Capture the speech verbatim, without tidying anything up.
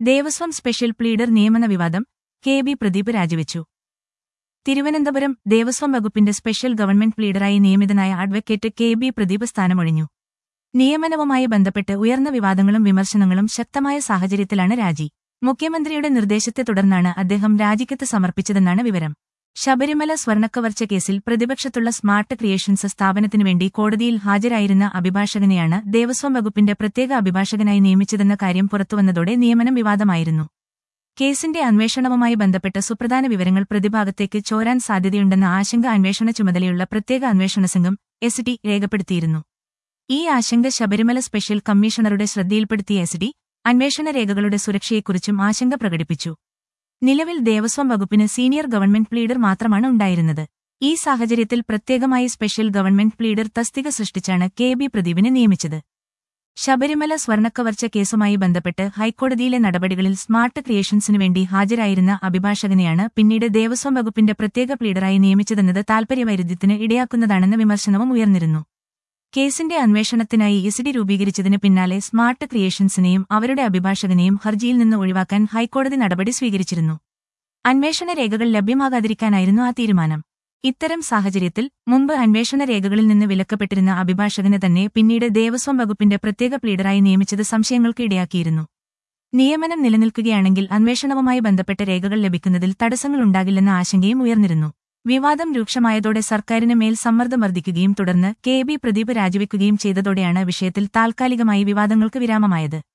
Devaswom special pleader നിയമന വിവാദം, K B Pradeep രാജിവെച്ചു. തിരുവനന്തപുരം ദേവസ്വം വകുപ്പിന്റെ സ്പെഷ്യൽ ഗവൺമെന്റ് പ്ലീഡറായി നിയമിതനായ അഡ്വക്കേറ്റ് കെ ബി പ്രദീപ് സ്ഥാനമൊഴിഞ്ഞു. നിയമനവുമായി ബന്ധപ്പെട്ട് ഉയർന്ന വിവാദങ്ങളും വിമർശനങ്ങളും ശക്തമായ സാഹചര്യത്തിലാണ് രാജി. മുഖ്യമന്ത്രിയുടെ നിർദ്ദേശത്തെ തുടർന്നാണ് അദ്ദേഹം രാജിക്കത്ത് സമർപ്പിച്ചതെന്നാണ് വിവരം. ശബരിമല സ്വർണ്ണക്കവർച്ച കേസിൽ പ്രതിപക്ഷത്തുള്ള സ്മാർട്ട് ക്രിയേഷൻസ് സ്ഥാപനത്തിനുവേണ്ടി കോടതിയിൽ ഹാജരായിരുന്ന അഭിഭാഷകനെയാണ് ദേവസ്വം വകുപ്പിന്റെ പ്രത്യേക അഭിഭാഷകനായി നിയമിച്ചതെന്ന കാര്യം പുറത്തുവന്നതോടെ നിയമനം വിവാദമായിരുന്നു. കേസിന്റെ അന്വേഷണവുമായി ബന്ധപ്പെട്ട സുപ്രധാന വിവരങ്ങൾ പ്രതിഭാഗത്തേക്ക് ചോരാൻ സാധ്യതയുണ്ടെന്ന ആശങ്ക അന്വേഷണ ചുമതലയുള്ള പ്രത്യേക അന്വേഷണ സംഘം എസ് ടി രേഖപ്പെടുത്തിയിരുന്നു. ഈ ആശങ്ക ശബരിമല സ്പെഷ്യൽ കമ്മീഷണറുടെ ശ്രദ്ധയിൽപ്പെടുത്തിയ എസ് ടി അന്വേഷണ രേഖകളുടെ സുരക്ഷയെക്കുറിച്ചും ആശങ്ക പ്രകടിപ്പിച്ചു. നിലവിൽ ദേവസ്വം വകുപ്പിന് സീനിയർ ഗവൺമെന്റ് പ്ലീഡർ മാത്രമാണ് ഉണ്ടായിരുന്നത്. ഈ സാഹചര്യത്തിൽ പ്രത്യേകമായി സ്പെഷ്യൽ ഗവൺമെന്റ് പ്ലീഡർ തസ്തിക സൃഷ്ടിച്ചാണ് കെ ബി പ്രദീപിനെ നിയമിച്ചത്. ശബരിമല സ്വർണ്ണക്കവർച്ച കേസുമായി ബന്ധപ്പെട്ട് ഹൈക്കോടതിയിലെ നടപടികളിൽ സ്മാർട്ട് ക്രിയേഷൻസിനുവേണ്ടി ഹാജരായിരുന്ന അഭിഭാഷകനെയാണ് പിന്നീട് ദേവസ്വം വകുപ്പിന്റെ പ്രത്യേക പ്ലീഡറായി നിയമിച്ചതെന്നത് താൽപര്യവൈരുദ്ധ്യത്തിന് ഇടയാക്കുന്നതാണെന്ന വിമർശനവും ഉയർന്നിരുന്നു. കേസിന്റെ അന്വേഷണത്തിനായി എസ് ഡി രൂപീകരിച്ചതിന് പിന്നാലെ സ്മാർട്ട് ക്രിയേഷൻസിനെയും അവരുടെ അഭിഭാഷകനെയും ഹർജിയിൽ നിന്ന് ഒഴിവാക്കാൻ ഹൈക്കോടതി നടപടി സ്വീകരിച്ചിരുന്നു. അന്വേഷണ രേഖകൾ ലഭ്യമാകാതിരിക്കാനായിരുന്നു ആ തീരുമാനം. ഇത്തരം സാഹചര്യത്തിൽ മുമ്പ് അന്വേഷണ രേഖകളിൽ നിന്ന് വിലക്കപ്പെട്ടിരുന്ന അഭിഭാഷകനെ തന്നെ പിന്നീട് ദേവസ്വം വകുപ്പിന്റെ പ്രത്യേക പ്ലീഡറായി നിയമിച്ചത് സംശയങ്ങൾക്ക് ഇടയാക്കിയിരുന്നു. നിയമനം നിലനിൽക്കുകയാണെങ്കിൽ അന്വേഷണവുമായി ബന്ധപ്പെട്ട രേഖകൾ ലഭിക്കുന്നതിൽ തടസ്സങ്ങളുണ്ടാകില്ലെന്ന ആശങ്കയും ഉയർന്നിരുന്നു. വിവാദം രൂക്ഷമായതോടെ സർക്കാരിന് മേൽ സമ്മർദ്ദം വർദ്ധിക്കുകയും തുടർന്ന് കെ ബി പ്രദീപ് രാജിവെക്കുകയും ചെയ്തതോടെയാണ് വിഷയത്തിൽ താൽക്കാലികമായി വിവാദങ്ങൾക്ക് വിരാമമായത്.